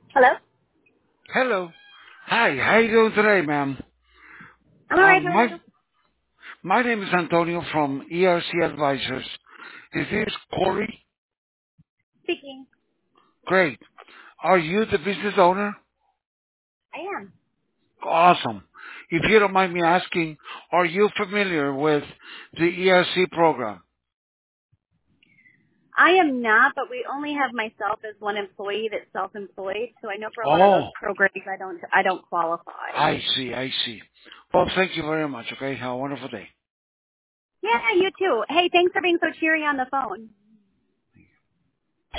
Hello? Hello. Hi, how you doing today, ma'am? I'm alright, how are My you? my name is Antonio from ERC Advisors. Is this Corey? Speaking. Great. Are you the business owner? I am. Awesome. If you don't mind me asking, are you familiar with the ERC program? I am not, but we only have myself as one employee that's self-employed, so I know for a lot of those Oh, programs I don't qualify. I see, I see. Well, thank you very much, okay? Have a wonderful day. Yeah, you too. Hey, thanks for being so cheery on the phone.